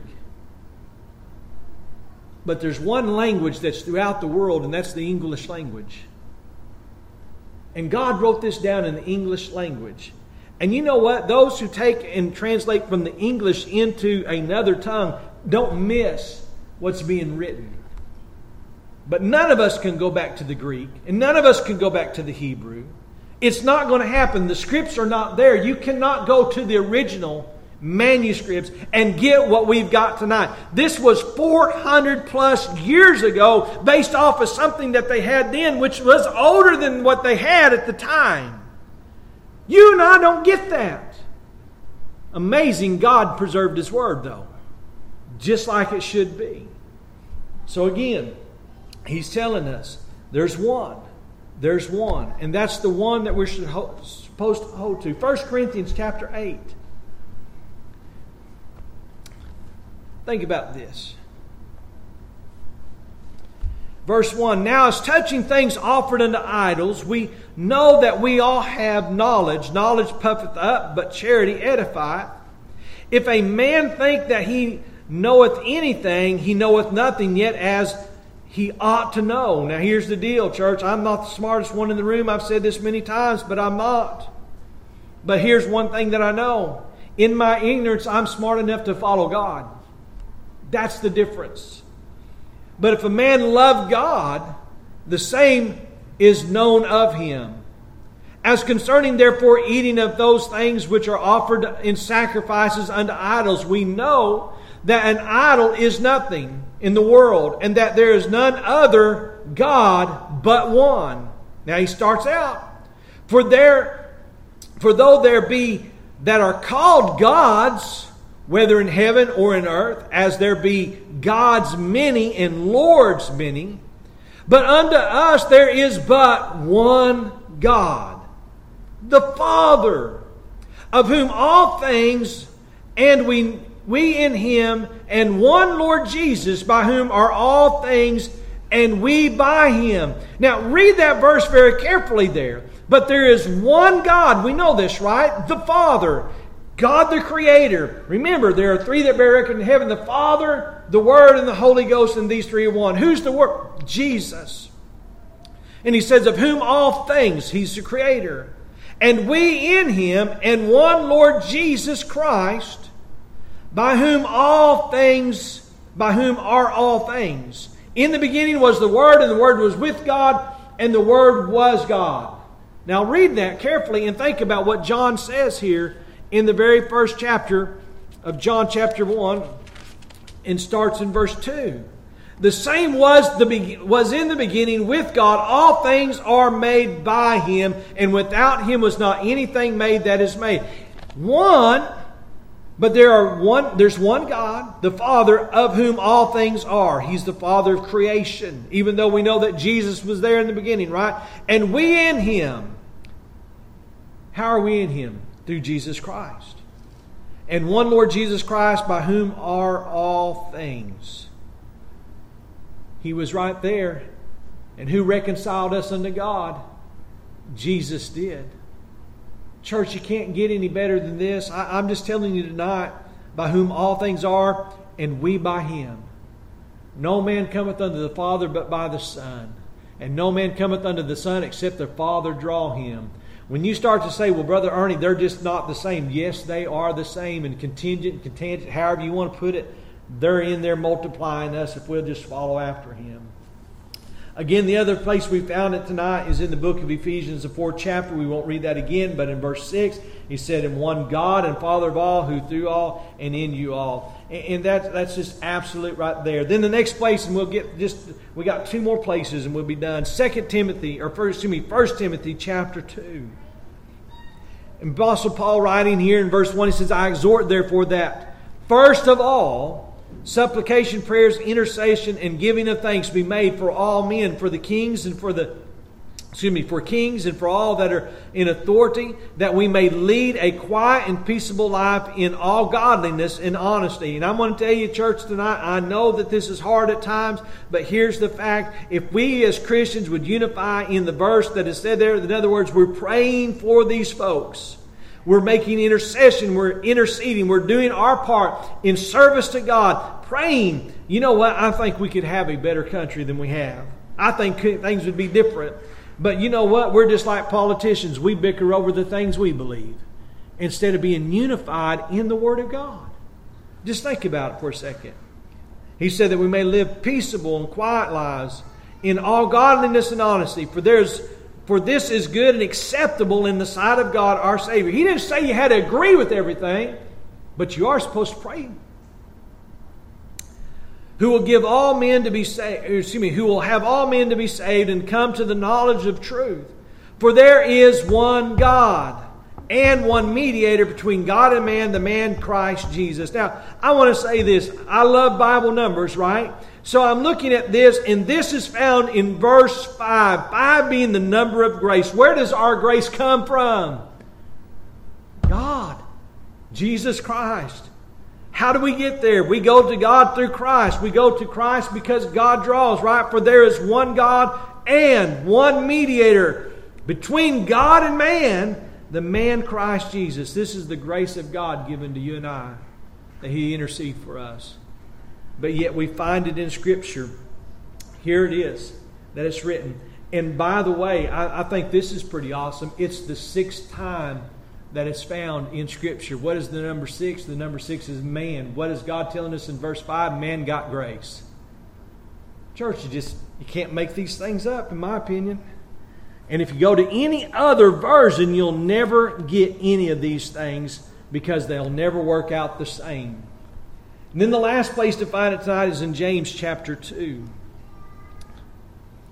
But there's one language that's throughout the world, and that's the English language. And God wrote this down in the English language. And you know what? Those who take and translate from the English into another tongue don't miss what's being written. But none of us can go back to the Greek. And none of us can go back to the Hebrew. It's not going to happen. The scripts are not there. You cannot go to the original manuscripts and get what we've got tonight. This was four hundred plus years ago, based off of something that they had then, which was older than what they had at the time. You and I don't get that. Amazing, God preserved His Word, though, just like it should be. So again, He's telling us there's one. There's one. And that's the one that we're supposed to hold to. First Corinthians chapter eight. Think about this. Verse one, now as touching things offered unto idols, we know that we all have knowledge. Knowledge puffeth up, but charity edifieth. If a man think that he knoweth anything, he knoweth nothing yet as he ought to know. Now here's the deal, church. I'm not the smartest one in the room. I've said this many times, but I'm not. But here's one thing that I know. In my ignorance, I'm smart enough to follow God. That's the difference. But if a man love God, the same is known of him. As concerning therefore eating of those things which are offered in sacrifices unto idols, we know that an idol is nothing in the world, and that there is none other God but one. Now he starts out, for there, for though there be that are called gods, whether in heaven or in earth, as there be gods many and lords many. But unto us there is but one God, the Father, of whom all things, and we, we in Him, and one Lord Jesus, by whom are all things, and we by Him. Now read that verse very carefully there. But there is one God. We know this, right? The Father. God the Creator. Remember, there are three that bear record in heaven. The Father, the Word, and the Holy Ghost, and these three are one. Who's the Word? Jesus. And He says, of whom all things. He's the Creator. And we in Him, and one Lord Jesus Christ, by whom all things, by whom are all things. In the beginning was the Word, and the Word was with God, and the Word was God. Now read that carefully and think about what John says here in the very first chapter of John chapter one, and starts in verse two. The same was, the, was in the beginning with God. All things are made by Him, and without Him was not anything made that is made. One, but there are one. There's one God, the Father, of whom all things are. He's the Father of creation, even though we know that Jesus was there in the beginning, right? And we in Him. How are we in Him? Through Jesus Christ. And one Lord Jesus Christ, by whom are all things. He was right there. And who reconciled us unto God? Jesus did. Church, you can't get any better than this. I, I'm just telling you tonight, by whom all things are, and we by Him. No man cometh unto the Father but by the Son. And no man cometh unto the Son except the Father draw him. When you start to say, well, Brother Ernie, they're just not the same. Yes, they are the same. And contingent, contingent, however you want to put it, they're in there multiplying us if we'll just follow after Him. Again, the other place we found it tonight is in the book of Ephesians, the fourth chapter. We won't read that again, but in verse six, He said, in one God and Father of all, who through all and in you all. And that, that's just absolute right there. Then the next place, and we'll get just, we got two more places and we'll be done. Second Timothy, or first, excuse me, First Timothy chapter two. And Apostle Paul writing here in verse one, he says, I exhort therefore that first of all, supplication, prayers, intercession, and giving of thanks be made for all men, for the kings and for the excuse me, for kings and for all that are in authority, that we may lead a quiet and peaceable life in all godliness and honesty. And I'm going to tell you, church, tonight, I know that this is hard at times, but here's the fact. If we as Christians would unify in the verse that is said there, in other words, we're praying for these folks. We're making intercession. We're interceding. We're doing our part in service to God. Praying. You know what? I think we could have a better country than we have. I think things would be different. But you know what? We're just like politicians. We bicker over the things we believe instead of being unified in the Word of God. Just think about it for a second. He said that we may live peaceable and quiet lives in all godliness and honesty. For there's For this is good and acceptable in the sight of God our Savior. He didn't say you had to agree with everything, but you are supposed to pray. Who will give all men to be saved, excuse me, who will have all men to be saved and come to the knowledge of truth. For there is one God and one mediator between God and man, the man Christ Jesus. Now, I want to say this. I love Bible numbers, right? So I'm looking at this, and this is found in verse five. Five being the number of grace. Where does our grace come from? God. Jesus Christ. How do we get there? We go to God through Christ. We go to Christ because God draws, right? For there is one God and one mediator between God and man, the man Christ Jesus. This is the grace of God given to you and I, that He intercede for us. But yet we find it in Scripture. Here it is, that it's written. And by the way, I, I think this is pretty awesome. It's the sixth time that it's found in Scripture. What is the number six? The number six is man. What is God telling us in verse five? Man got grace. Church, you just you can't make these things up, in my opinion. And if you go to any other version, you'll never get any of these things because they'll never work out the same. And then the last place to find it tonight is in James chapter two.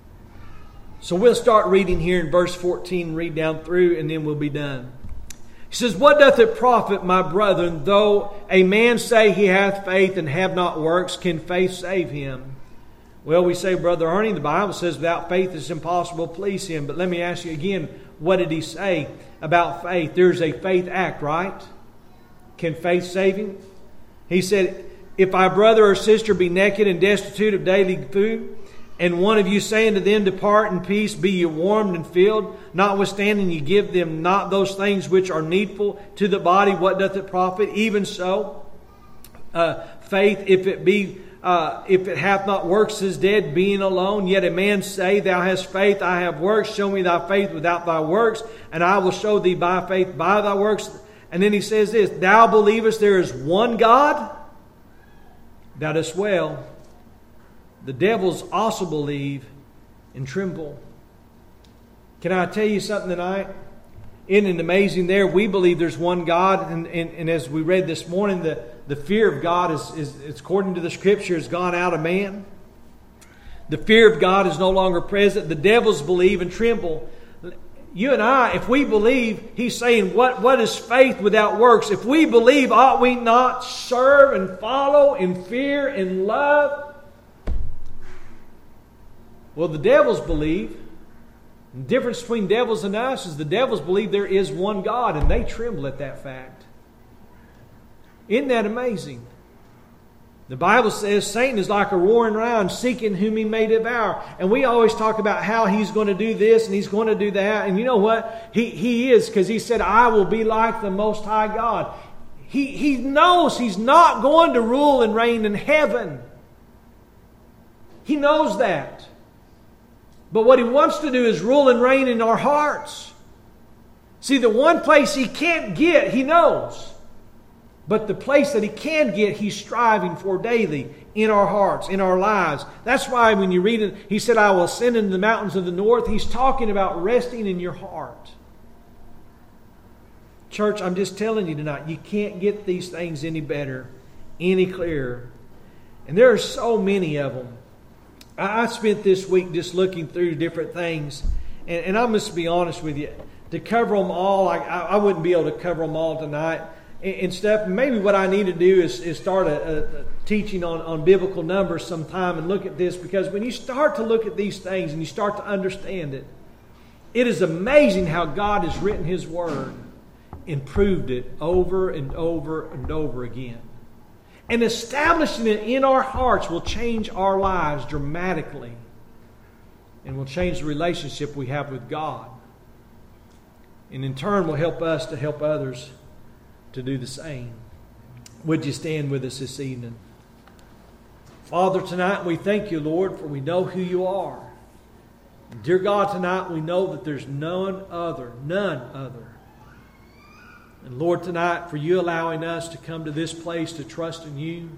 So we'll start reading here in verse fourteen, read down through, and then we'll be done. He He says, what doth it profit, my brethren, though a man say he hath faith and have not works? Can faith save him? Well, we say, Brother Ernie, the Bible says without faith it's impossible to please Him. But let me ask you again, what did he say about faith? There's a faith act, right? Can faith save him? He said, if thy brother or sister be naked and destitute of daily food, and one of you say unto them, depart in peace, be ye warmed and filled, notwithstanding ye give them not those things which are needful to the body, what doth it profit? Even so, uh, faith, if it be Uh, if it hath not works, is dead, being alone. Yet a man say, thou hast faith, I have works. Show me thy faith without thy works, and I will show thee by faith by thy works. And then he says this, thou believest there is one God? Thou dost well. The devils also believe and tremble. Can I tell you something tonight? Isn't it amazing there? We believe there's one God, and, and, and as we read this morning, the The fear of God is, is, is, according to the Scripture, has gone out of man. The fear of God is no longer present. The devils believe and tremble. You and I, if we believe, He's saying, what, what is faith without works? If we believe, ought we not serve and follow in fear and love? Well, the devils believe. The difference between devils and us is the devils believe there is one God, and they tremble at that fact. Isn't that amazing? The Bible says Satan is like a roaring lion seeking whom he may devour. And we always talk about how he's going to do this and he's going to do that. And you know what? He, he is, because he said, I will be like the Most High God. He, he knows he's not going to rule and reign in heaven. He knows that. But what he wants to do is rule and reign in our hearts. See, the one place he can't get, he knows. But the place that he can get, he's striving for daily in our hearts, in our lives. That's why when you read it, he said, I will ascend into the mountains of the north. He's talking about resting in your heart. Church, I'm just telling you tonight, you can't get these things any better, any clearer. And there are so many of them. I spent this week just looking through different things. And, and I must be honest with you, to cover them all, I, I wouldn't be able to cover them all tonight. And stuff. Maybe what I need to do is, is start a, a, a teaching on, on biblical numbers sometime and look at this, because when you start to look at these things and you start to understand it, it is amazing how God has written His Word and proved it over and over and over again. And establishing it in our hearts will change our lives dramatically and will change the relationship we have with God. And in turn will help us to help others to do the same. Would you stand with us this evening? Father, tonight we thank you, Lord, for we know who you are. Dear God, tonight we know that there's none other, none other. And Lord, tonight for you allowing us to come to this place to trust in you,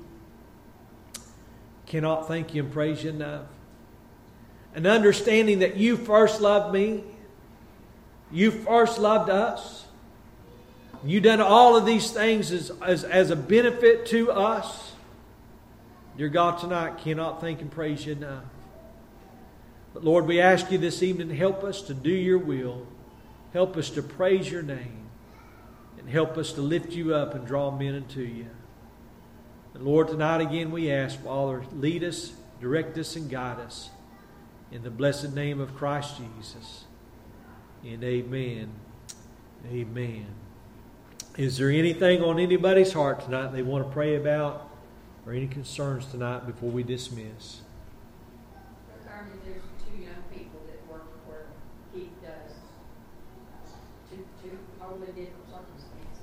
cannot thank you and praise you enough. And understanding that you first loved me, you first loved us. You've done all of these things as, as, as a benefit to us. Dear God, tonight cannot thank and praise you enough. But Lord, we ask you this evening to help us to do your will. Help us to praise your name. And help us to lift you up and draw men unto you. And Lord, tonight again we ask, Father, lead us, direct us, and guide us. In the blessed name of Christ Jesus. And amen. Amen. Is there anything on anybody's heart tonight they want to pray about, or any concerns tonight before we dismiss? Carmen, there's two young people that work where Keith does. Two, two totally different circumstances.